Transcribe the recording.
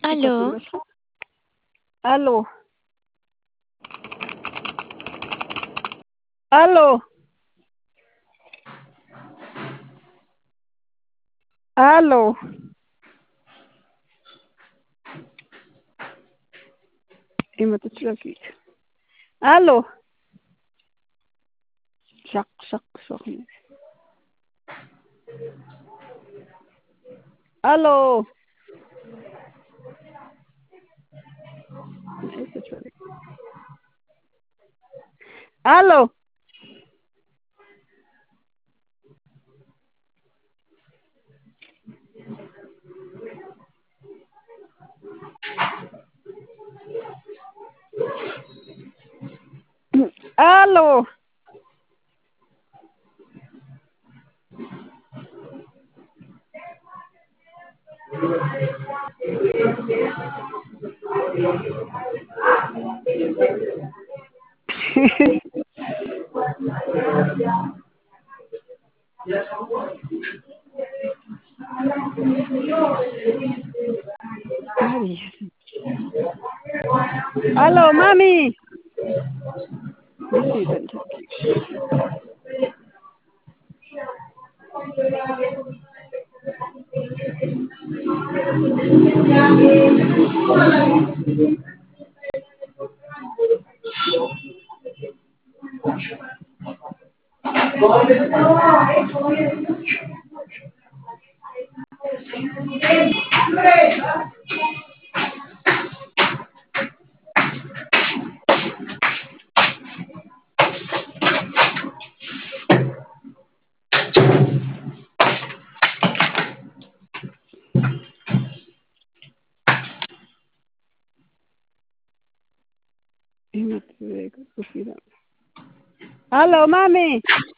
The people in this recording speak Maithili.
Aló, Aló, aló, aló. Iemand het terug. Aló. Zak, zak, zak. Aló. Is het terug? Aló. Aló. Aló, mami. This isn't Turkish. Iemand bewegen. Aló, mami.